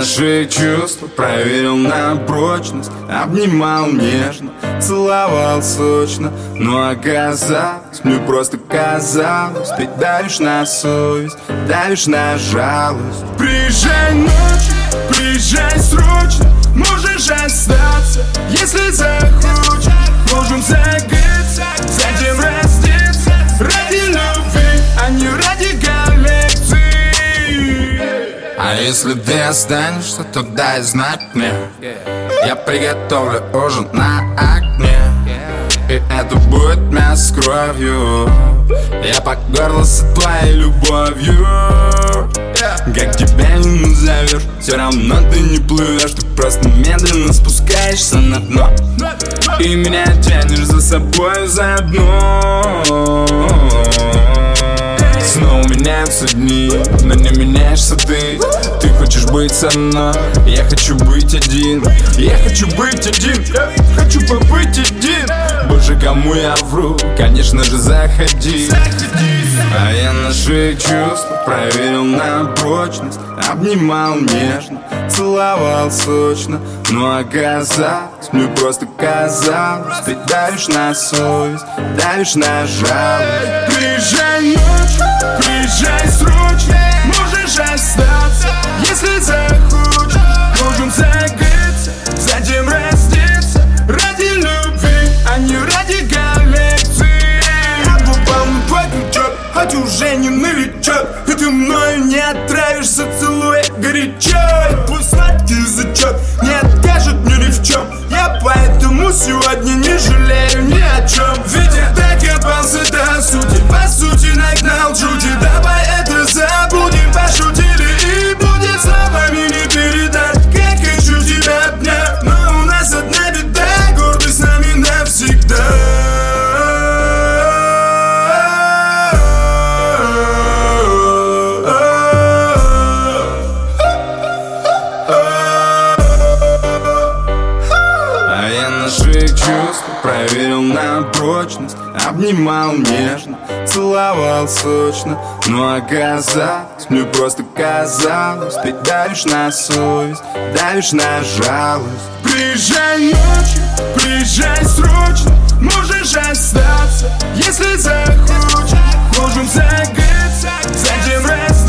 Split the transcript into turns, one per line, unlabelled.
наши чувства проверил на прочность. Обнимал нежно, целовал сочно. Но оказалось, мне просто казалось, ты давишь на совесть, давишь на жалость. Приезжай ночью, приезжай срочно. Можешь остаться, если захочешь. Можем закрыться, затем раздеться. Ради любви, а не ради коллекции. А если ты останешься, то дай знать мне. Я приготовлю ужин на огне. И это будет мясо с кровью. Я по горло с твоей любовью. Как тебя не назовешь, все равно ты не плывешь. Ты просто медленно спускаешься на дно и меня тянешь за собой заодно. Снова меняются дни, но не меняешься ты. Ты хочешь быть со мной, я хочу быть один. Я хочу быть один, я хочу побыть один. Боже, кому я вру, конечно же заходи. А я наши чувства проверил на прочность. Обнимал нежно, целовал сочно. Но оказалось, мне просто казалось, ты давишь на совесть, давишь на жалость. Приезжай ночью, приезжай срочно. Можешь остаться, если захочешь. Можем закрыться, затем раздеться. Ради любви, а не ради коллекции. Я попал на твой крючок, хоть уже не новичок. И ты мною не отравишься, целуя горячо. И пусть сладкий язычок не откажет мне ни в чем. Я поэтому сегодня не жалею ни о чем. Ведь я докопался до сути, по сути нагнал жути. Давай это забудем, пошутили и будет словами не передать. Как хочу тебя обнять, но у нас одна беда. Гордость с нами навсегда. Наши чувства проверил на прочность. Обнимал нежно, целовал сочно. Но оказалось, мне просто казалось, ты давишь на совесть, давишь на жалость. Приезжай ночью, приезжай срочно. Можешь остаться, если захочешь. Можем закрыться, затем раздеться.